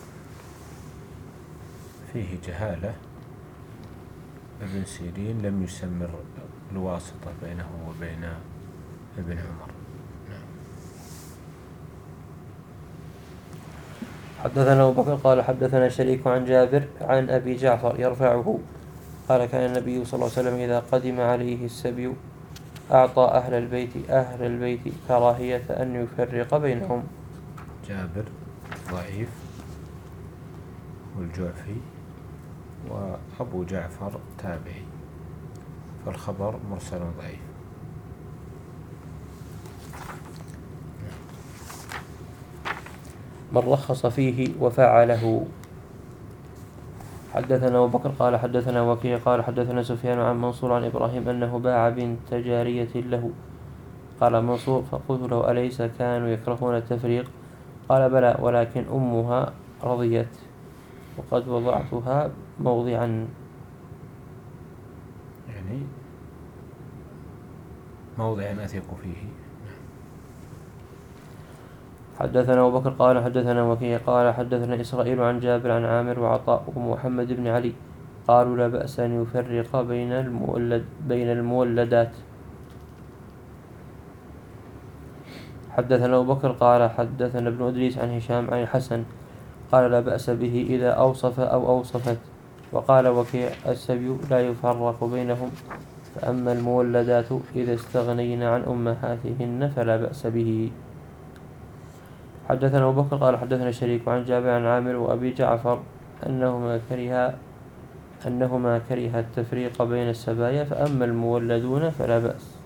فيه جهالة. ابن سيرين لم يسمر الواسطة بينه وبين ابن عمر. حدثنا أبو بكر قال حدثنا شريك عن جابر عن أبي جعفر يرفعه قال كان النبي صلى الله عليه وسلم إذا قدم عليه السبي أعطى أهل البيت أهل البيت كراهية أن يفرق بينهم. جابر ضعيف، والجعفي وأبو جعفر تابعي، فالخبر مرسل ضعيف. من رخص فيه وفعله. حدثنا أبو بكر قال حدثنا وكيع قال حدثنا سفيان عن منصور عن إبراهيم أنه باع بنت جارية له. قال منصور فقلت له أليس كانوا يكرهون التفريق؟ قال بلى ولكن أمها رضيت وقد وضعتها موضعا، يعني موضعا أثق فيه. حدثنا أبو بكر قال حدثنا وكيع قال حدثنا إسرائيل عن جابر عن عامر وعطاء ومحمد بن علي قالوا لا بأس أن يفرق بين المولد بين المولدات. حدثنا أبو بكر قال حدثنا ابن إدريس عن هشام عن الحسن قال لا بأس به إذا أوصف أو أوصفت. وقال وكيع السبي لا يفرق بينهم، فأما المولدات إذا استغنين عن أمهاتهن فلا بأس به. حدثنا أبو بكر قال حدثنا شريك عن جابر عن عامر وأبي جعفر أنهما كره أنهما كره التفريق بين السبايا، فأما المولدون فلا بأس.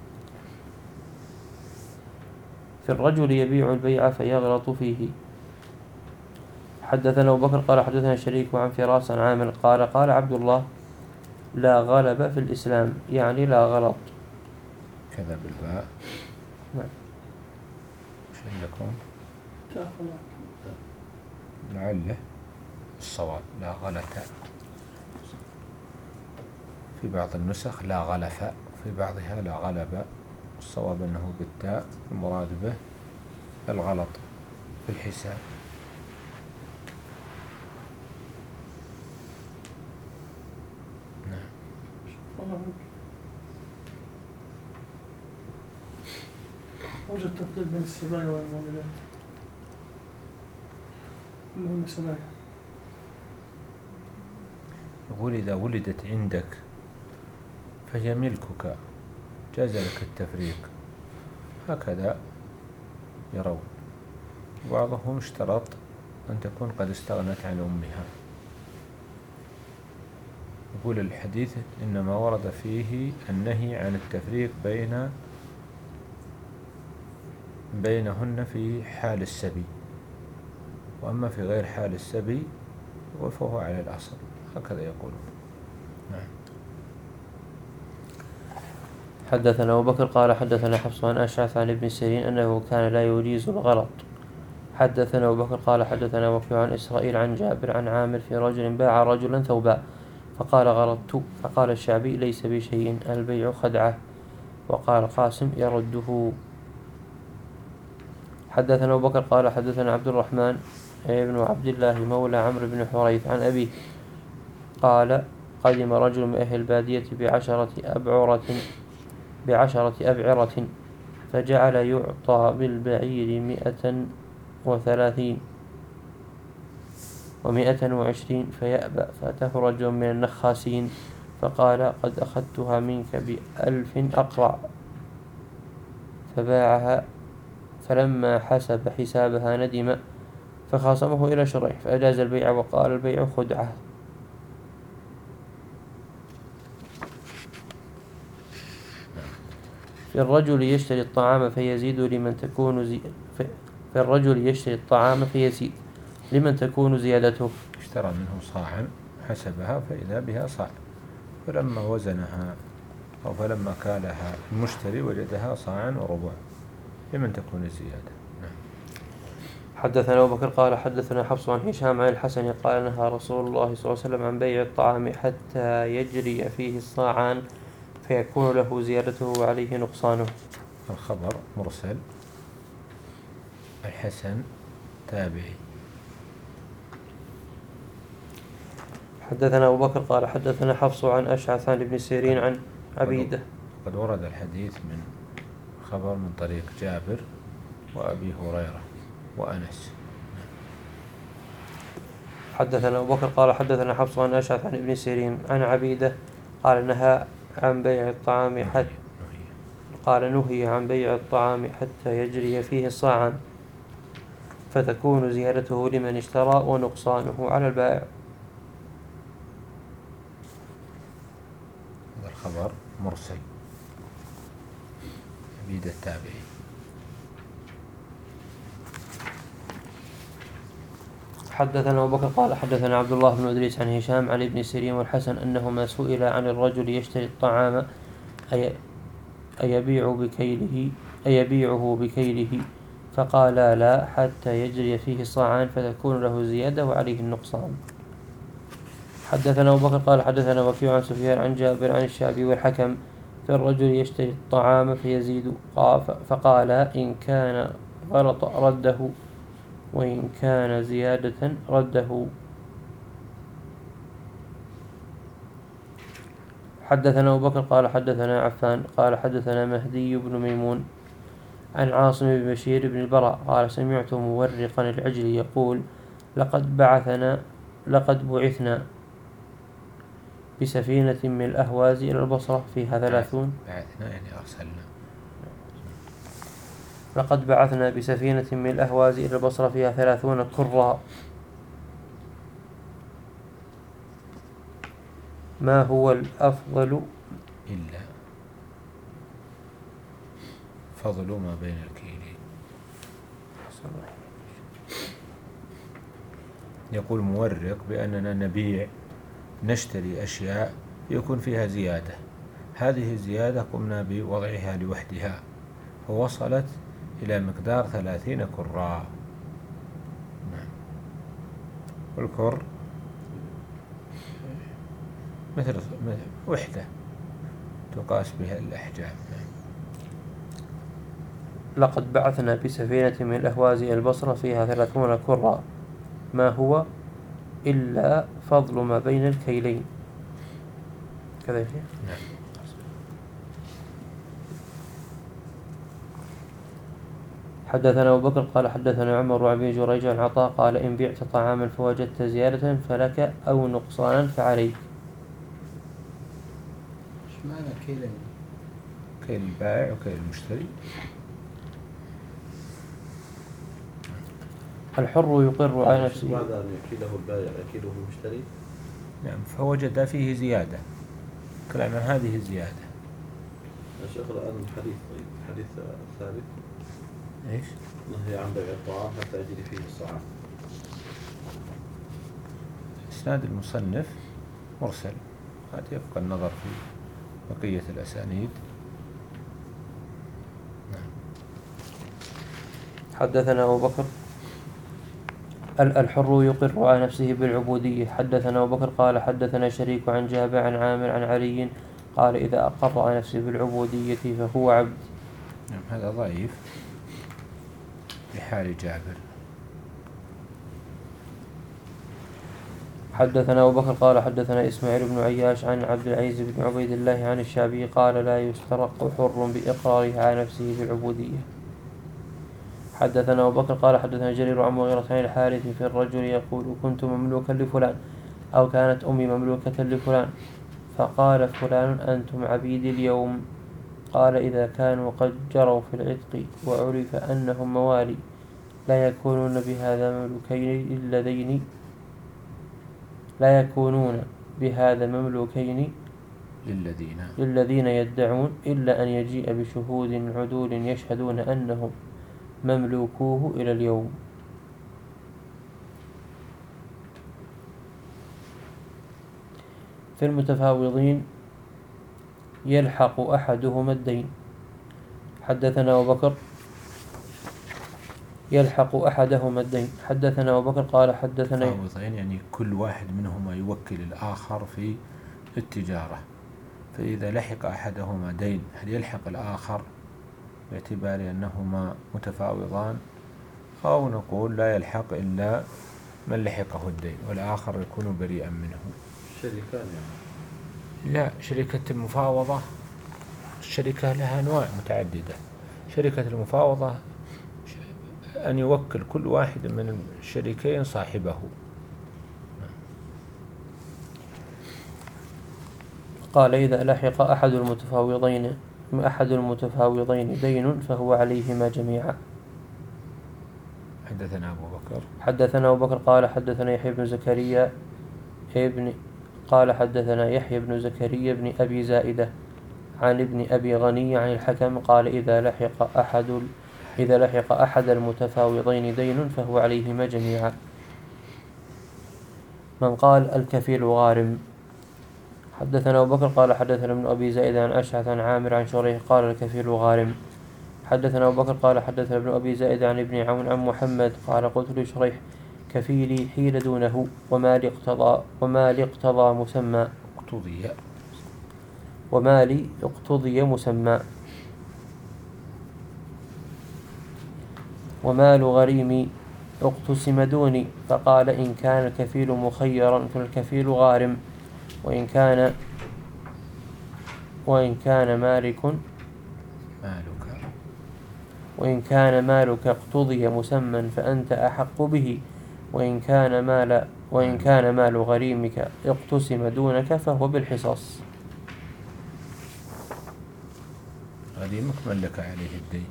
في الرجل يبيع البيع فيغلط فيه. حدثنا أبو بكر قال حدثنا شريك عن فراس عن عامر قال قال عبد الله لا غلب في الإسلام، يعني لا غلط. كذا بالباء. نعم. وش عندكم؟ تأخذ لعله الصواب لا غلط. في بعض النسخ لا غلف، في بعضها لا غلب. الصواب أنه بالتاء، المراد به الغلط في الحساب. نعم. وجد تفريق بين السبايا والمولدات اللي هم السبايا. يقول إذا ولدت عندك فهي ملكك، جاز لك التفريق، هكذا يرون. بعضهم اشترط أن تكون قد استغنت عن أمها. يقول الحديث إنما ورد فيه النهي عن التفريق بين بينهن في حال السبي، وأما في غير حال السبي فهو على الأصل، هكذا يقولون. نعم. حدثنا أبو بكر قال حدثنا حفص عن أشعث عن ابن سيرين أنه كان لا يجيز الغلط. حدثنا أبو بكر قال حدثنا وكيع عن إسرائيل عن جابر عن عامر في رجل باع رجلا ثوبا فقال غلطت، فقال الشعبي ليس بشيء البيع خدعة، وقال قاسم يرده. حدثنا أبو بكر قال حدثنا عبد الرحمن ابن عبد الله مولى عمرو بن حريث عن أبيه قال قدم رجل من أهل البادية بعشرة أبعرة بعشرة أبعرة فجعل يعطى بالبعير مئة وثلاثين ومئة وعشرين فيأبى، فأتاه رجل من النخاسين فقال قد أخذتها منك بألف أقرع، فباعها، فلما حسب حسابها ندم فخاصمه إلى شريح فأجاز البيع وقال البيع خدعة. في الرجل يشتري الطعام فيزيد لمن تكون زي... في الرجل يشتري الطعام فيزيد لمن تكون زيادته. اشترى منه صاعا حسبها فإذا بها صاع، فلما وزنها أو فلما كالها المشتري وجدها صاعا وربع لمن تكون الزيادة. نعم. حدثنا أبو بكر قال حدثنا حفص عن هشام عن الحسن قال نهى رسول الله صلى الله عليه وسلم عن بيع الطعام حتى يجري فيه الصاعان فيكون له زيادته وعليه نقصانه. الخبر مرسل، الحسن تابعي. حدثنا أبو بكر قال حدثنا حفص عن أشعث عن ابن سيرين عن عبيدة. قد ورد الحديث من خبر من طريق جابر وأبي هريرة وأنس. حدثنا أبو بكر قال حدثنا حفص عن أشعث عن ابن سيرين عن عبيدة قال نهى عن بيع الطعام حتى قال نهي عن بيع الطعام حتى يجري فيه الصاعان فتكون زيادته لمن اشترى ونقصانه على البائع. هذا الخبر مرسل، عبيدة التابعي. حدثنا أبو بكر قال حدثنا عبد الله بن إدريس عن هشام عن ابن سيرين والحسن أنهما سئل عن الرجل يشتري الطعام أي أيبيع بكيله أيبيعه بكيله فقال لا حتى يجري فيه الصاعان فتكون له زيادة وعليه النقصان. حدثنا أبو بكر قال حدثنا وكيع عن سفيان عن جابر عن الشعبي والحكم في الرجل يشتري الطعام فيزيد فقال إن كان غلط رده وإن كان زيادة رده. حدثنا أبو بكر قال حدثنا عفان قال حدثنا مهدي بن ميمون عن عاصم بن بشير بن البراء قال سمعت مورقا العجل يقول لقد بعثنا لقد بعثنا بسفينة من الأهواز إلى البصرة فيها ثلاثون بعثنا يعني أرسلنا لقد بعثنا بسفينة من الأهواز إلى البصرة فيها ثلاثون كرا ما هو الأفضل إلا فضل ما بين الكيلين. يقول مورق بأننا نبيع نشتري أشياء يكون فيها زيادة، هذه الزيادة قمنا بوضعها لوحدها فوصلت إلى مقدار ثلاثين كرا. نعم. والكر مثل وحدة تقاس بها الأحجام. لقد بعثنا بسفينة من الأهواز إلى البصرة فيها ثلاثون كرا ما هو إلا فضل ما بين الكيلين كذا. نعم. حدثنا أبو بكر قال حدثنا عمر وابن جريج عن عطاء قال إن بعت طعاما فوجدت زيادة فلك أو نقصانا فعليك. ايش معنى كيلين؟ كيل البائع وكيل المشتري. الحر يقر على نفسه. ماذا أن يكيله البائع يكيله المشتري؟ نعم. فوجد فيه زيادة، كلام هذه الزيادة. يا شيخ الآن الحديث طيب الحديث الثالث إيش؟ نهي عن بيع الطعام حتى يجري فيه الصاعان. إسناد المصنف مرسل، هذا يبقى النظر في بقية الأسانيد. نعم. حدثنا أبو بكر الحر يقر على نفسه بالعبودية. حدثنا أبو بكر قال حدثنا شريك عن جابر عن عامر عن علي قال إذا أقر على نفسه بالعبودية فهو عبد. نعم. هذا ضعيف لحال جابر. حدثنا أبو بكر قال حدثنا إسماعيل بن عياش عن عبد العزيز بن عبيد الله عن الشعبي قال لا يسترق حر بإقراره على نفسه بالعبودية. حدثنا أبو بكر قال حدثنا جرير عن مغيرة عن الحارث في الرجل يقول كنت مملوكا لفلان أو كانت أمي مملوكة لفلان فقال فلان أنتم عبيدي اليوم. قال إذا كانوا قد جروا في العتق وعرف أنهم موالي لا يكونون بهذا مملوكين اللذين لا يكونون بهذا مملوكين للذين للذين يدعون إلا أن يجيء بشهود عدول يشهدون أنهم مملوكوه إلى اليوم. في المتفاوضين يلحق أحدهما الدين. حدثنا أبو بكر يلحق أحدهما الدين. حدثنا أبو بكر قال حدثنا متفاوضين يعني كل واحد منهما يوكل الآخر في التجارة، فإذا لحق أحدهما دين هل يلحق الآخر باعتبار أنهما متفاوضان، أو نقول لا يلحق إلا من لحقه الدين والآخر يكون بريئا منه؟ شركان يعني. لا، شركة المفاوضة الشركة لها أنواع متعددة. شركة المفاوضة أن يوكل كل واحد من الشريكين صاحبه. قال إذا لحق أحد المتفاوضين أحد المتفاوضين دين فهو عليهما جميعا. حدثنا أبو بكر حدثنا أبو بكر قال حدثنا يحيى بن زكريا ابن قال حدثنا يحيى بن زكريا بن أبي زائدة عن ابن أبي غني عن الحكم قال إذا لحق أحد إذا لحق أحد المتفاوضين دين فهو عليهما جميعا. من قال الكفيل غارم. حدثنا أبو بكر قال حدثنا ابن أبي زائد عن أشعث عن عامر عن شريح قال الكفيل غارم. حدثنا أبو بكر قال حدثنا ابن أبي زائد عن ابن عون عن محمد قال قلت لشريح كفيلي حيل دونه وما لي اقتضى وما لي اقتضى مسمى اقتضي وما لي اقتضي مسمى ومال غريمي اقتسم دوني. فقال إن كان الكفيل مخيرا فالكفيل غارم، وإن كان وإن كان مالك مالك وإن كان مالك اقتضي مسمى فأنت أحق به، وإن كان مال وإن كان مال غريمك اقتسم دونك فهو بالحصاص. غريمك ملك عليه الدين.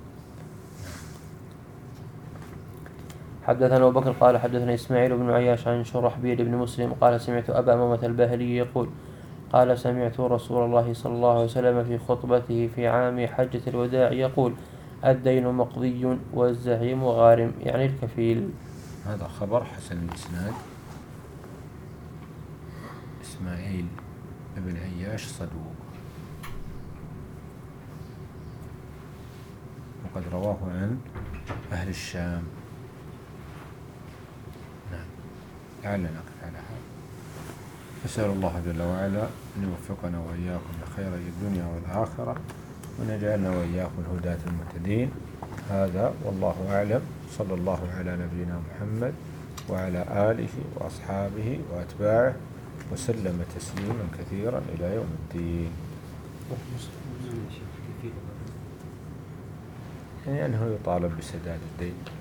حدثنا أبو بكر قال حدثنا إسماعيل بن عياش عن شرحبيل بن مسلم قال سمعت أبا أمامة الباهلي يقول قال سمعت رسول الله صلى الله عليه وسلم في خطبته في عام حجة الوداع يقول الدين مقضي والزعيم غارم، يعني الكفيل. هذا خبر حسن الإسناد. إسماعيل بن عياش صدوق، وقد رواه عن أهل الشام. نعم، لعلنا نقف على هذا. أسأل الله جل وعلا أن يوفقنا وإياكم لخير الدنيا والآخرة، ونجعلنا وإياكم الهداة المهتدين. هذا والله أعلم. صلى الله على نبينا محمد وعلى آله وأصحابه وأتباعه وسلم تسليما كثيرا إلى يوم الدين. يعني أنه يطالب بسداد الدين.